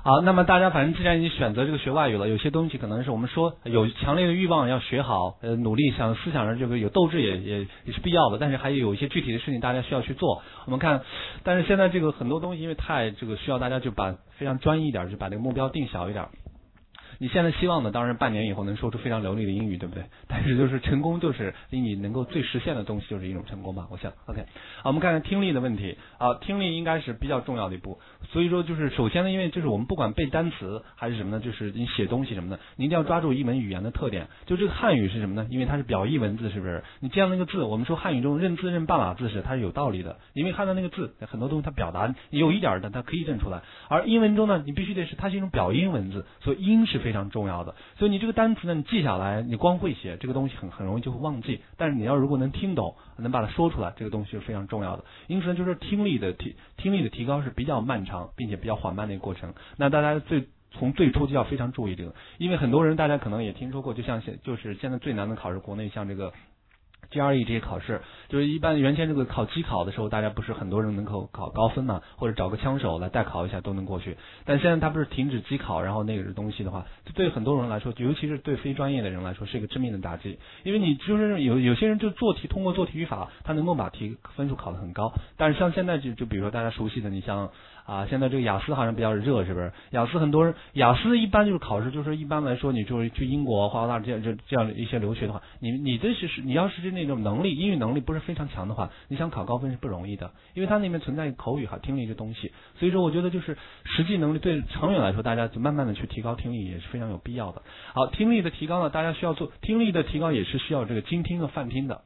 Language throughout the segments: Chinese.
好，那么大家反正既然已经选择这个学外语了，有些东西可能是我们说有强烈的欲望要学好，努力想思想上这个有斗志也是必要的，但是还有一些具体的事情大家需要去做。我们看，但是现在这个很多东西因为太这个需要大家就把非常专一一点，就把这个目标定小一点。你现在希望的当然半年以后能说出非常流利的英语，对不对？但是就是成功，就是离你能够最实现的东西就是一种成功吧，我想。OK， 好，我们看看听力的问题啊，听力应该是比较重要的一步。所以说就是首先呢，因为就是我们不管背单词还是什么呢，就是你写东西什么的，你一定要抓住一门语言的特点。就这个汉语是什么呢？因为它是表意文字，是不是？你见到那个字，我们说汉语中认字认半拉字是它是有道理的，因为看到那个字很多东西它表达有一点的它可以认出来，而英文中呢，你必须得是它是一种表音文字，所以音是非常重要的。所以你这个单词呢，你记下来，你光会写这个东西很容易就会忘记，但是你要如果能听懂，能把它说出来，这个东西是非常重要的。因此呢，就是听力的提高是比较漫长并且比较缓慢的一个过程。那大家从最初就要非常注意这个，因为很多人大家可能也听说过，就像就是现在最难的考试，国内像这个GRE 这些考试，就是一般原先这个考机考的时候，大家不是很多人能够考高分嘛，或者找个枪手来代考一下都能过去。但现在他不是停止机考，然后那个东西的话，对很多人来说，尤其是对非专业的人来说，是一个致命的打击。因为你就是有些人就通过做题语法，他能够把分数考得很高。但是像现在就比如说大家熟悉的，你像现在这个雅思好像比较热，是不是？雅思一般就是考试，就是一般来说，你就是去英国、华大这样的一些留学的话，你要是那种能力，英语能力不是非常强的话，你想考高分是不容易的，因为它那边存在口语和听力这东西。所以说，我觉得就是实际能力对长远来说，大家就慢慢的去提高听力也是非常有必要的。好，听力的提高呢，大家需要做听力的提高也是需要这个精听和泛听的。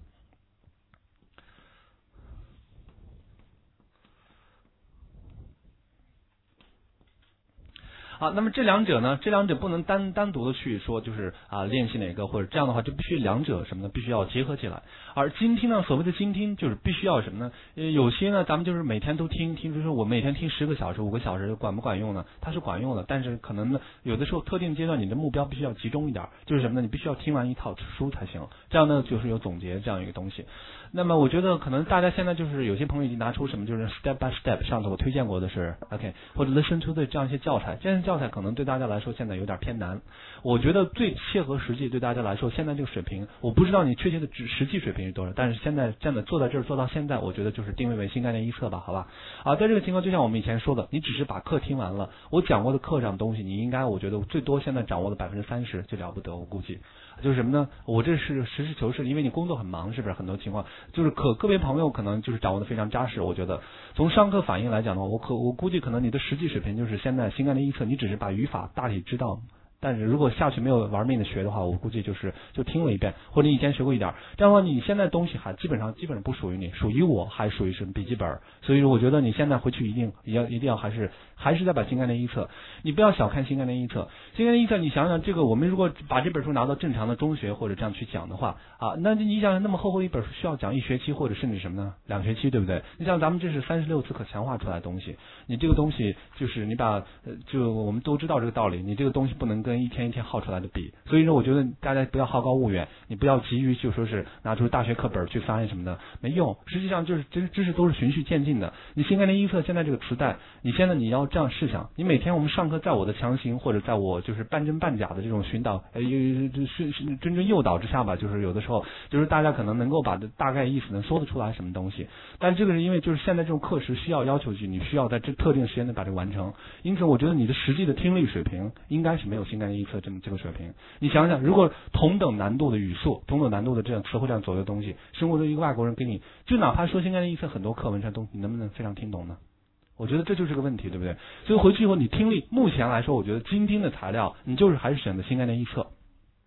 好，那么这两者不能单独的去说，就是练习哪个，或者这样的话就必须两者什么呢？必须要结合起来。而精听呢，所谓的精听就是必须要什么呢？有些呢，咱们就是每天都听，比如说我每天听10个小时、5个小时，管不管用呢？它是管用的，但是可能呢，有的时候特定阶段你的目标必须要集中一点，就是什么呢？你必须要听完一套书才行，这样呢就是有总结这样一个东西。那么我觉得可能大家现在就是有些朋友已经拿出什么就是 step by step， 上次我推荐过的是 OK 或者 listen to 的这样一些教材，这些教材可能对大家来说现在有点偏难。我觉得最切合实际对大家来说，现在这个水平，我不知道你确切的实际水平是多少，但是现在真的坐在这儿做到现在，我觉得就是定位为新概念一册吧，好吧？在这个情况就像我们以前说的，你只是把课听完了，我讲过的课上东西，你应该我觉得最多现在掌握的30%就了不得，我估计。就是什么呢？我这是实事求是，因为你工作很忙，是不是？很多情况就是个别朋友可能就是掌握的非常扎实。我觉得从上课反应来讲的话，我估计可能你的实际水平就是现在新概念一册，你只是把语法大体知道。但是如果下去没有玩命的学的话，我估计就听了一遍，或者你以前学过一点，这样的话你现在东西还基本上不属于你，属于我，还属于什么笔记本。所以我觉得你现在回去一定要还是再把新概念一册，你不要小看新概念一册。新概念一册，你想想这个，我们如果把这本书拿到正常的中学或者这样去讲的话那你想想那么厚一本书需要讲1学期或者甚至什么呢？2学期，对不对？你像咱们这是36次可强化出来的东西，你这个东西就是你把就我们都知道这个道理，你这个东西不能跟一天一天耗出来的比。所以说我觉得大家不要好高骛远，你不要急于就说是拿出大学课本去翻译什么的，没用。实际上就是知识都是循序渐进的。你新概念一册现在这个磁带，你要这样试想，你每天我们上课在我的强行或者在我就是半真半假的这种寻导谆诱导之下吧，就是有的时候就是大家可能能够把大概意思能说得出来什么东西，但这个是因为就是现在这种课时需要求你需要在这特定时间内把这个完成，因此我觉得你的实际的听力水平应该是没有新概念一册这个水平。你想想，如果同等难度的语速、同等难度的这样词汇量左右的东西，生活中一个外国人给你，就哪怕说新概念一册很多课文上东西，你能不能非常听懂呢？我觉得这就是个问题，对不对？所以回去以后你听力，目前来说，我觉得精听的材料，你就是还是选择新概念一册。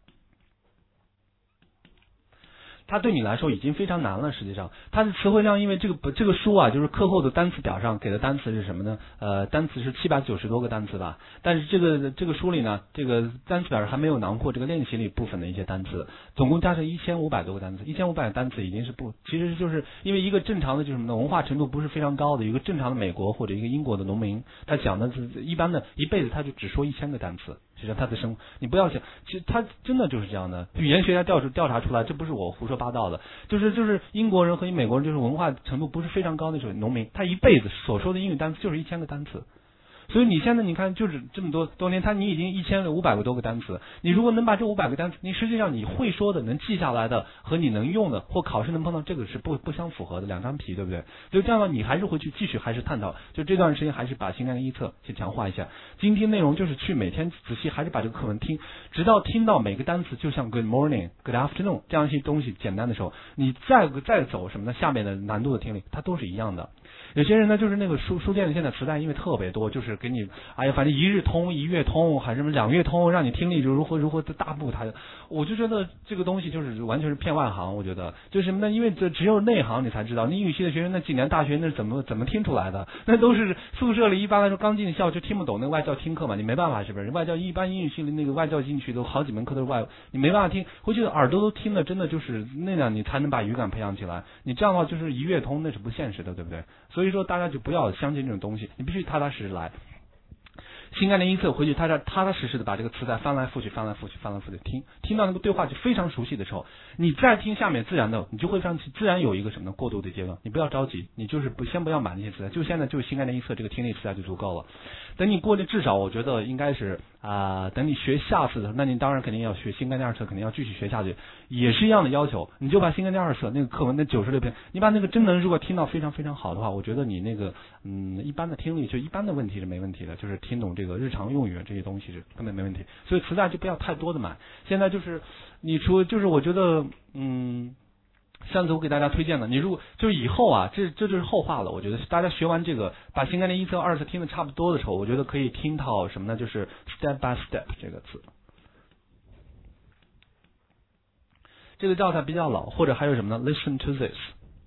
它对你来说已经非常难了，实际上它的词汇量，因为这个书就是课后的单词表上给的单词是什么呢？单词是790多个单词吧，但是这个书里呢，这个单词表上还没有囊括这个练习里部分的一些单词，总共加上1500多个单词，1500个单词已经是其实就是因为一个正常的就是什么呢？文化程度不是非常高的一个正常的美国或者一个英国的农民，他讲的是一般的一辈子他就只说1000个单词。其实他的生活，你不要想，其实他真的就是这样的。语言学家调查出来，这不是我胡说八道的，就是英国人和美国人，就是文化程度不是非常高的这种农民，他一辈子所说的英语单词就是1000个单词。 所以你现在你看，就是这么多年，你已经1500个多个单词，你如果能把这500个单词，你实际上你会说的、能记下来的和你能用的或考试能碰到，这个是不相符合的两张皮，对不对？所以这样的你还是会去继续还是探讨，就这段时间还是把新概念一册去强化一下。精听内容就是去每天仔细还是把这个课文听，直到听到每个单词就像 Good morning、Good afternoon 这样一些东西简单的时候，你再走什么的下面的难度的听力，它都是一样的。有些人呢，就是那个书店里现在磁带因为特别多，就是给你哎呀，反正1日通、1月通，还是什么2月通，让你听力就如何的大步抬。我就觉得这个东西就是完全是骗外行。我觉得就是什么呢？因为这只有内行你才知道，你英语系的学生那几年大学那是怎么听出来的？那都是宿舍里一般来说刚进校就听不懂那个外教听课嘛，你没办法是不是？外教一般英语系的那个外教进去都好几门课都是外，你没办法听，回去耳朵都听的真的就是那样，你才能把语感培养起来。你这样的话就是1月通那是不现实的，对不对？所以说大家就不要相信这种东西，你必须踏踏实实来。新概念一册回去，踏踏实实的把这个词带翻来覆去听到那个对话就非常熟悉的时候，你再听下面自然的，你就会自然有一个什么呢过渡的阶段。你不要着急，你就是先不要买那些词带，就现在就新概念一册这个听力词带就足够了。等你过了至少我觉得应该是等你学下次的，那你当然肯定要学新概念二册，肯定要继续学下去，也是一样的要求。你就把新概念二册那个课文那96篇，你把那个真能如果听到非常非常好的话，我觉得你那个一般的听力就一般的问题是没问题的，就是听懂这个日常用语这些东西是根本没问题。所以磁带就不要太多的买。现在就是你就是我觉得上次我给大家推荐的，你如果就是以后这就是后话了。我觉得大家学完这个，把新概念一册、二册听得差不多的时候，我觉得可以听到什么呢？就是 step by step 这个词。这个教材比较老，或者还有什么呢 ？Listen to this。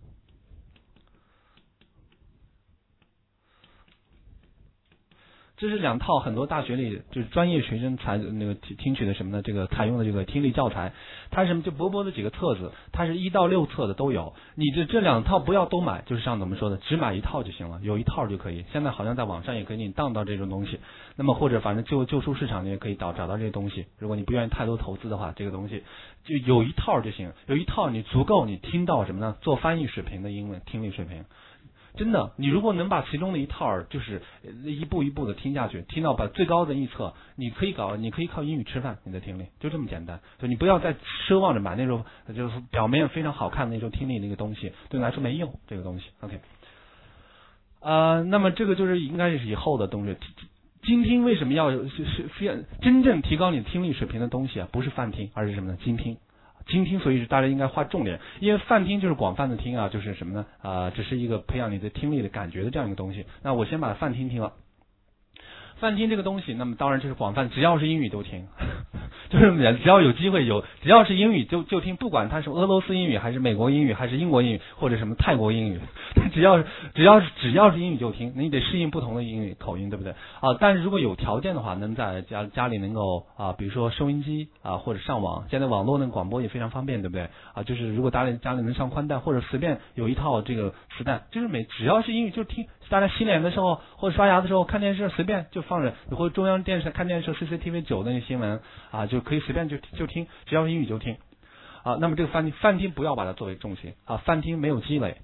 这是2套很多大学里就是专业学生那个听取的什么呢？这个采用的这个听力教材，它是什么？就薄薄的几个册子，它是1到6册的都有。你这2套不要都买，就是像我们说的，只买1套就行了，有1套就可以。现在好像在网上也可以你当到这种东西，那么或者反正旧书市场你也可以找到这些东西。如果你不愿意太多投资的话，这个东西就有1套就行，有1套你足够你听到什么呢？做翻译水平的英文听力水平。真的，你如果能把其中的一套就是一步一步的听下去，听到把最高的一册，你可以靠英语吃饭，你的听力就这么简单。就你不要再奢望着买那种就是表面非常好看的那种听力那个东西，对你来说没用。这个东西 ，OK。那么这个就是应该是以后的东西。精听为什么要真正提高你听力水平的东西不是泛听，而是什么呢？精听。精听，所以是大家应该划重点，因为泛听就是广泛的听就是什么呢？只是一个培养你的听力的感觉的这样一个东西。那我先把泛听听了。泛听这个东西，那么当然就是广泛，只要是英语都听，就是只要有机会只要是英语就听，不管它是俄罗斯英语还是美国英语还是英国英语或者什么泰国英语，只要是英语就听，你得适应不同的英语口音，对不对？但是如果有条件的话，能在家里能够比如说收音机或者上网，现在网络那个广播也非常方便，对不对？就是如果家里能上宽带，或者随便有一套这个磁带，就是只要是英语就听。大家洗脸的时候或者刷牙的时候看电视随便就放着，或者中央电视看电视 CCTV 9的那新闻就可以随便就听，只要是英语就听那么这个泛听不要把它作为重心泛听没有积累，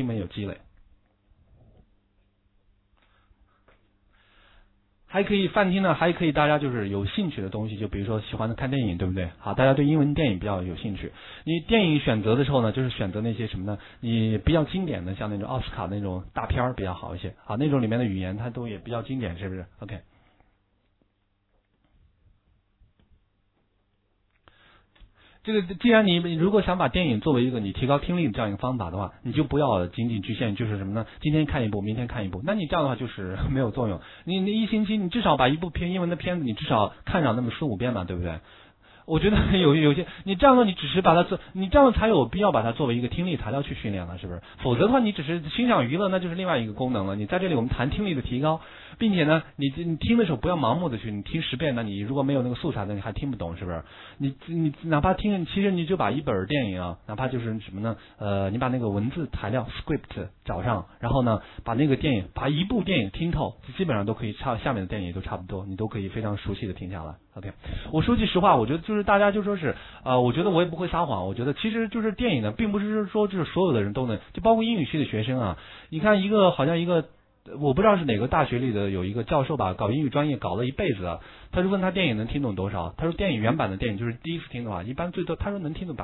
还可以泛听呢，还可以大家就是有兴趣的东西，就比如说喜欢的看电影，对不对？好，大家对英文电影比较有兴趣，你电影选择的时候呢，就是选择那些什么呢？你比较经典的，像那种奥斯卡那种大片比较好一些那种里面的语言它都也比较经典，是不是 ？OK。这个既然你如果想把电影作为一个你提高听力的这样一个方法的话，你就不要仅仅局限就是什么呢？今天看一部，明天看一部，那你这样的话就是没有作用。你一星期你至少把一部英文的片子你至少看上那么4-5遍嘛，对不对？我觉得有些你这样的你只是把它你这样才有必要把它作为一个听力材料去训练了，是不是？否则的话你只是欣赏娱乐，那就是另外一个功能了。你在这里我们谈听力的提高，并且呢你听的时候不要盲目的去，你听10遍，那你如果没有那个素材的你还听不懂，是不是？你哪怕听，其实你就把一本电影哪怕就是什么呢你把那个文字材料 script 找上，然后呢把那个电影把一部电影听透，基本上都可以下面的电影都差不多，你都可以非常熟悉的听下来。OK， 我说句实话，我觉得就是大家就说是我觉得我也不会撒谎，我觉得其实就是电影呢，并不是说就是所有的人都能，就包括英语系的学生你看好像一个我不知道是哪个大学里的有一个教授吧，搞英语专业搞了一辈子啊，他就问他电影能听懂多少，他说电影原版的电影就是第一次听的话，一般最多他说能听懂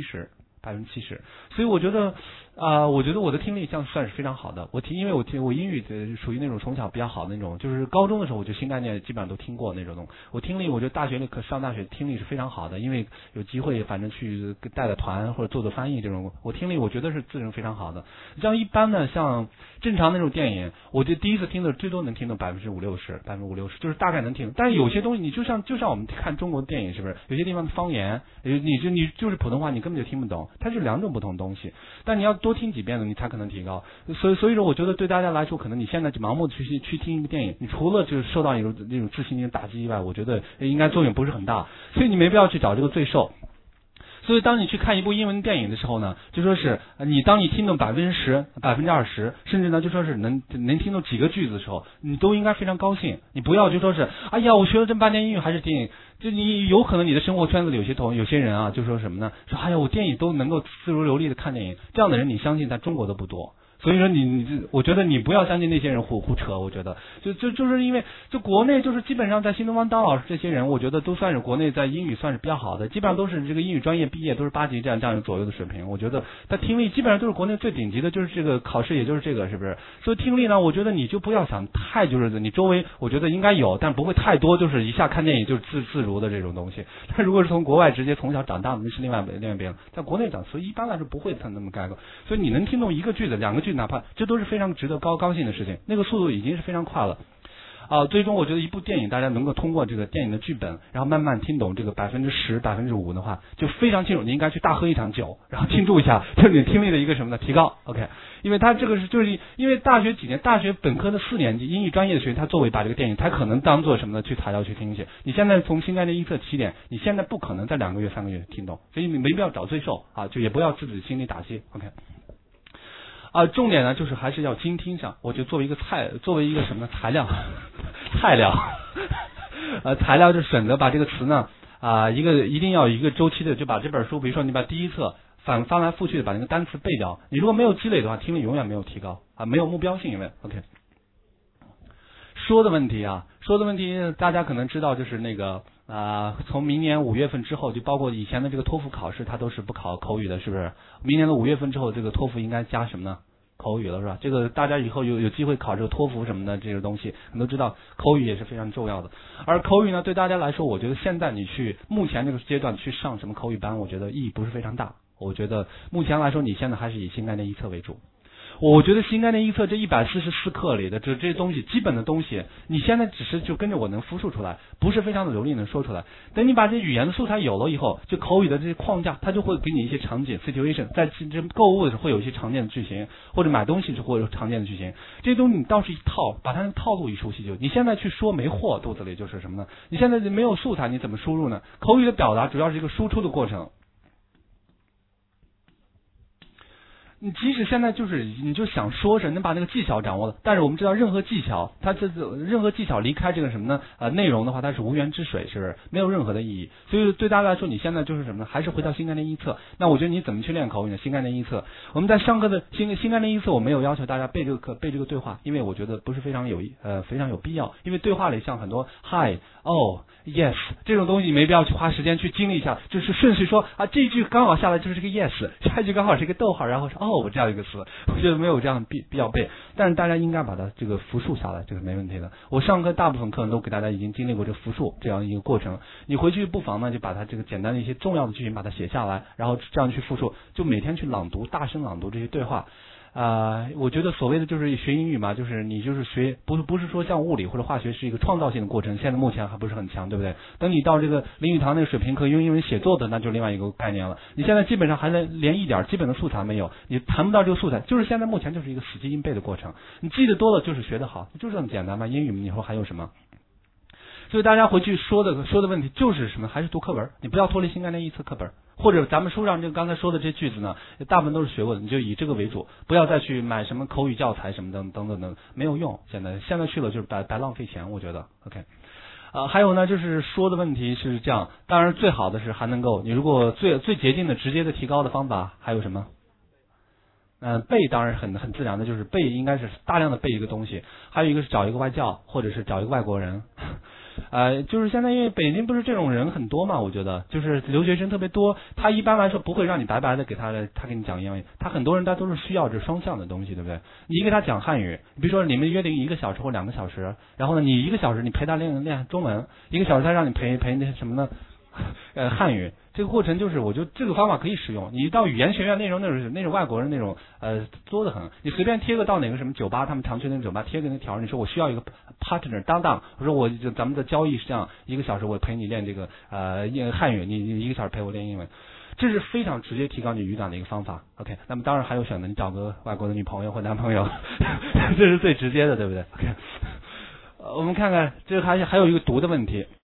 70%，所以我觉得我觉得我的听力算是非常好的。因为我英语属于那种从小比较好的那种，就是高中的时候我就新概念基本上都听过那种。我听力我觉得大学里上大学听力是非常好的，因为有机会反正去带团或者做翻译这种，我听力我觉得是自认非常好的。像一般的像正常那种电影，我就第一次听的最多能听懂50%-60%，就是大概能听。但是有些东西你就像我们看中国的电影，是不是有些地方的方言，你就是普通话你根本就听不懂，它是两种不同的东西。但你要多听几遍的，你才可能提高。所以说，我觉得对大家来说，可能你现在就盲目的去听一个电影，你除了就是受到那种自信心打击以外，我觉得应该作用不是很大。所以你没必要去找这个罪受。所以当你去看一部英文电影的时候呢，就说是当你听懂10%、20%，甚至呢就说是能听懂几个句子的时候，你都应该非常高兴。你不要就说是哎呀，我学了这么半年英语还是电影，就你有可能你的生活圈子里有些人啊，就说什么呢？说哎呀，我电影都能够自如流利的看电影，这样的人你相信在中国都不多。所以说我觉得你不要相信那些人胡扯，我觉得就是因为就国内就是基本上在新东方当老师这些人，我觉得都算是国内在英语算是比较好的，基本上都是这个英语专业毕业都是8级这样左右的水平。我觉得他听力基本上都是国内最顶级的，就是这个考试也就是这个，是不是？所以听力呢，我觉得你就不要想太就是你周围我觉得应该有，但不会太多，就是一下看电影就是自如的这种东西。但如果是从国外直接从小长大的，那是另外别人，在国内长，所以一般来说不会那么概括。所以你能听懂一个句子、2个句子，哪怕这都是非常值得高兴的事情，那个速度已经是非常快了。最终我觉得一部电影大家能够通过这个电影的剧本，然后慢慢听懂这个10%、5%的话，就非常清楚。你应该去大喝一场酒，然后庆祝一下，就是你听力的一个什么的提高。OK， 因为他这个就是因为大学本科的4年级英语专业的学生，他作为把这个电影，他可能当做什么的去材料去听写。你现在从新概念一册起点，你现在不可能在2个月、3个月听懂，所以你没必要找罪受啊，就也不要自己心里打击。OK。重点呢就是还是要精听上，我就作为一个什么材料，材料就选择把这个词呢一定要有一个周期的，就把这本书，比如说你把第一册翻来覆去的把那个单词背掉，你如果没有积累的话，听力永远没有提高没有目标性，因为 OK。说的问题大家可能知道，就是那个从明年5月份之后，就包括以前的这个托福考试，它都是不考口语的，是不是？明年的5月份之后，这个托福应该加什么呢？口语了，是吧？这个大家以后有机会考这个托福什么的这个东西，你都知道口语也是非常重要的。而口语呢，对大家来说，我觉得现在你去目前这个阶段去上什么口语班，我觉得意义不是非常大。我觉得目前来说，你现在还是以新概念一册为主。我觉得新概念一册这144课里的这些东西，基本的东西，你现在只是就跟着我能复述出来，不是非常的流利能说出来。等你把这语言的素材有了以后，就口语的这些框架，它就会给你一些场景 situation， 在这购物的时候会有一些常见的句型，或者买东西会有常见的句型，这些东西你倒是一套，把它的套路一熟悉就。你现在去说没货，肚子里就是什么呢？你现在没有素材，你怎么输入呢？口语的表达主要是一个输出的过程。你即使现在你就想说能把那个技巧掌握了，但是我们知道任何技巧离开这个什么呢内容的话，它是无源之水，是不是没有任何的意义？所以对大家来说，你现在就是什么呢？还是回到新概念一册。那我觉得你怎么去练口语呢？新概念一册，我们在上课的新概念一册，我没有要求大家背这个对话，因为我觉得不是非常有必要，因为对话里像很多 hi、oh、yes 这种东西，你没必要去花时间去经历一下，就是顺序说这一句刚好下来就是这个 yes， 下一句刚好是一个逗号，然后说这样一个词，我觉得没有这样必要背，但是大家应该把它这个复述下来，这个没问题的。我上课大部分课都给大家已经经历过这个复述这样一个过程，你回去不妨呢就把它这个简单的一些重要的句型把它写下来，然后这样去复述，就每天去朗读，大声朗读这些对话。我觉得所谓的就是学英语嘛，就是你就是学，不是说像物理或者化学是一个创造性的过程，现在目前还不是很强，对不对？等你到这个林语堂那个水平可以用英文写作的，那就另外一个概念了。你现在基本上还连一点基本的素材没有，你谈不到这个素材，就是现在目前就是一个死记硬背的过程。你记得多了就是学得好，就是这么简单嘛。英语你说还有什么？所以大家回去说的问题就是什么？还是读课文，你不要脱离新概念一册课本，或者咱们书上这个刚才说的这句子呢，大部分都是学过的，你就以这个为主，不要再去买什么口语教材什么等，没有用。现在去了就是白浪费钱，我觉得。OK，还有呢，就是说的问题是这样，当然最好的是还能够，你如果最捷径的直接的提高的方法还有什么？ 背当然很自然的，就是背应该是大量的背一个东西，还有一个是找一个外教，或者是找一个外国人。就是现在因为北京不是这种人很多嘛，我觉得就是留学生特别多，他一般来说不会让你白白的他给你讲英语，他很多人他都是需要这双向的东西，对不对？你给他讲汉语，比如说你们约定1个小时或2个小时，然后呢你1个小时你陪他练中文，1个小时他让你陪那什么呢？汉语，这个过程就是，我觉得这个方法可以使用。你到语言学院那种外国人那种作的很，你随便贴个到哪个什么酒吧，他们常去那个酒吧贴个那条，你说我需要一个 partner 搭档，我说咱们的交易是这样，1个小时我陪你练这个汉语，你1个小时陪我练英文，这是非常直接提高你语感的一个方法。OK， 那么当然还有选择，你找个外国的女朋友或男朋友，这是最直接的，对不对？OK，我们看看这还有一个读的问题。